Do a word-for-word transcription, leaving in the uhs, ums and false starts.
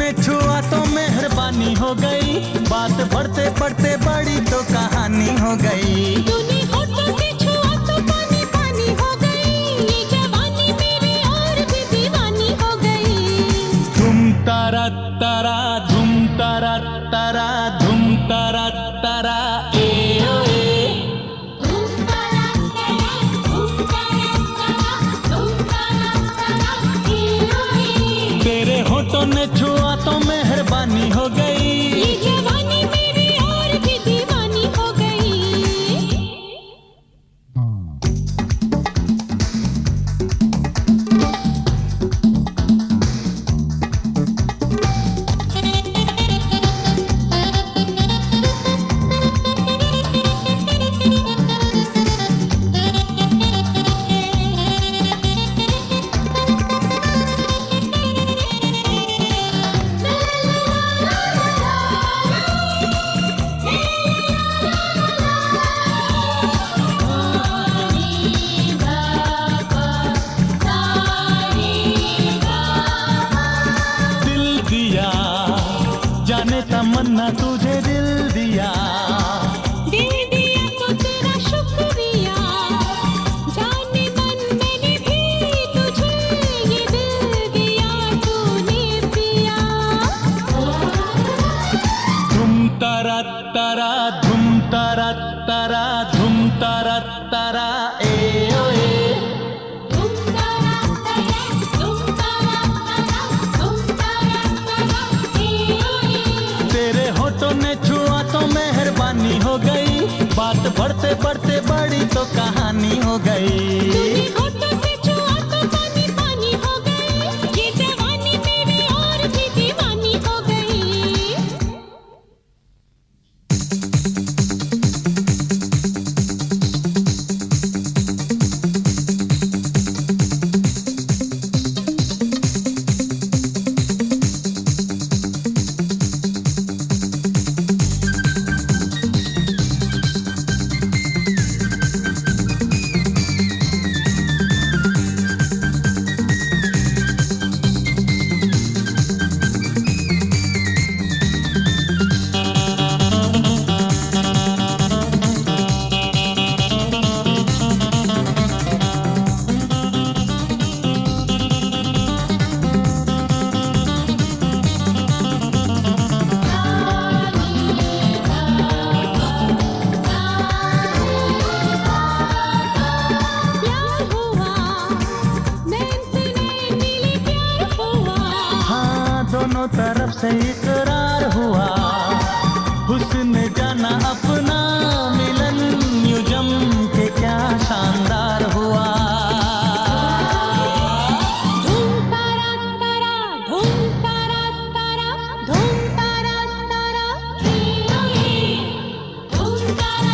ने छुआ तो मेहरबानी हो गई, बात बढ़ते बढ़ते बड़ी तो कहानी हो गई। तूने होठों से छुआ तो पानी पानी हो गई, ये जवानी मेरी और भी दीवानी हो गई। धूम तारा तारा धूम तारा तारा धूम तारा तारा ए ओ ए। धूम तारा तारा धूम तारा तारा धूम तारा तारा ए ओ ए। तेरे होठों ने छुआ तो मेहरबानी हो गई, ये जवानी मेरी और भी दीवानी हो गई। जाने तमन्ना तुझे दिल दिया, दिल दिया तो तेरा शुक्रिया, जाने मन मैंने भी तुझे ये दिल दिया, तूने पिया। धूम तारा तारा धूम तारा तारा धूम तारा तारा ए ओ ए। धूम तारा तारा धूम तारा तारा धूम तारा तारा ए ओ ए। तेरे होठों ने छुआ तो मेहरबानी हो गई, बात बढ़ते बढ़ते बड़ी तो कहानी हो गई। तूने होठों से छुआ तो पानी पानी हो गई, ये जवानी मेरी और भी दीवानी हो गई। प्यार हुआ नैन से नैन मिले, प्यार हुआ हाँ दोनों तरफ से इकरार हुआ, हुस्न जाना अपना मिलन यूं जम के क्या शानदार हुआ। धूम तारा तारा धूम तारा तारा धूम तारा तारा ए ओ ए। धूम तारा